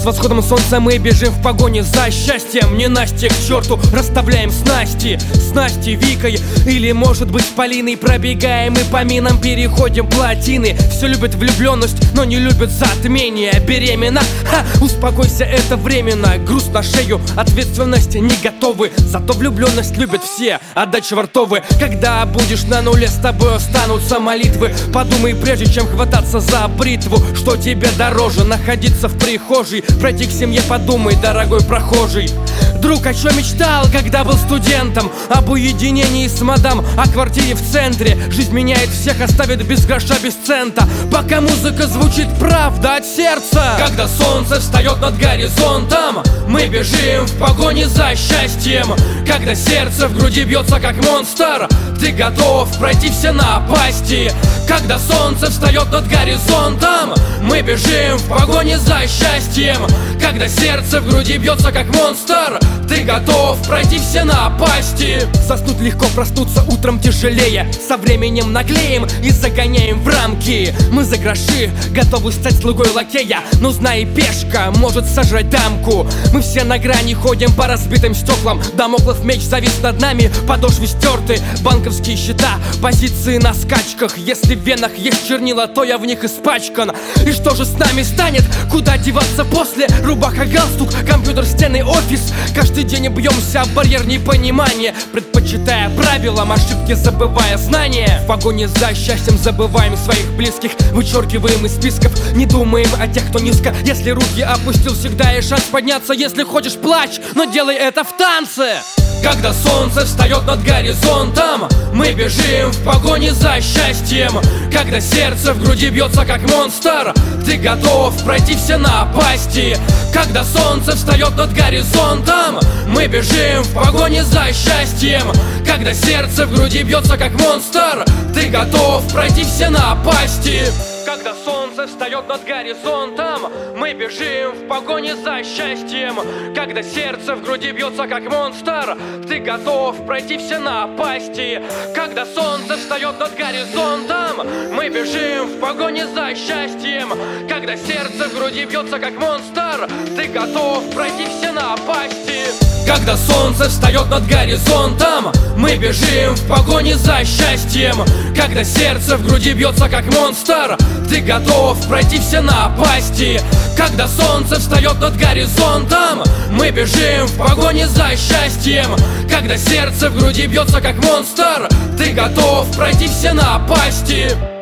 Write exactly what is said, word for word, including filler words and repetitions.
восходом солнца мы бежим в погоне за счастьем. Не Настя, к черту, расставляем снасти. С Настей, Викой или, может быть, Полиной пробегаем и по минам переходим плотины. Все любят влюбленность, но не любят затмение. Беременна? Ха, успокойся, это временно. Груз на шею, ответственность не готовы. Зато влюбленность любят все, отдача во ртовы. Когда будешь на нуле, с тобой останутся молитвы. Подумай, прежде чем хвататься за бритву, что тебе дороже: находиться в прихожей, пройти к семье, подумай, дорогой прохожий. Друг, о чем мечтал, когда был студентом? Об уединении с мадам, о квартире в центре. Жизнь меняет всех, оставит без гроша, без цента. Пока музыка звучит, правда от сердца. Когда солнце встает над горизонтом, мы бежим в погоне за счастьем. Когда сердце в груди бьется как монстр, ты готов пройти все напасти. Когда солнце встает над горизонтом, мы бежим в погоне за счастьем. Когда сердце в груди бьется как монстр, ты готов пройти все напасти. Заснуть легко, проснуться утром тяжелее. Со временем наглеем и загоняем в рамки. Мы за гроши готовы стать слугой лакея, но знай, пешка может сожрать дамку. Мы все на грани ходим по разбитым стеклам. Дамоклов меч завис над нами, подошвы стерты, банковские счета, позиции на скачках. Если в венах есть чернила, то я в них испачкан. И что же с нами станет? Куда деваться после? Рубаха, галстук, компьютер, стены, офис. Каждый день бьемся об барьер непонимания, предпочитая правилам, ошибки забывая знания. В погоне за счастьем забываем своих близких, вычеркиваем из списков, не думаем о тех, кто низко. Если руки опустил, всегда есть шанс подняться. Если хочешь, плачь, но делай это в танце. Когда солнце встает над горизонтом, мы бежим в погоне за счастьем. Когда сердце в груди бьется как монстр, ты готов пройти все напасти. Когда солнце встает над горизонтом, мы бежим в погоне за счастьем. Когда сердце в груди бьется как монстр, ты готов пройти все напасти. Когда солнце встает над горизонтом, мы бежим в погоне за счастьем. Когда сердце в груди бьется как монстр, ты готов пройти все напасти. Когда солнце встает над горизонтом, мы бежим в погоне за счастьем. Когда сердце в груди бьется как монстр, ты готов пройти все напасти. Когда солнце встает над горизонтом, мы бежим в погоне за счастьем. Когда сердце в груди бьется как монстр, ты готов пройти все напасти. Когда солнце встает над горизонтом, мы бежим в погоне за счастьем. Когда сердце в груди бьется как монстр, ты готов пройти все напасти.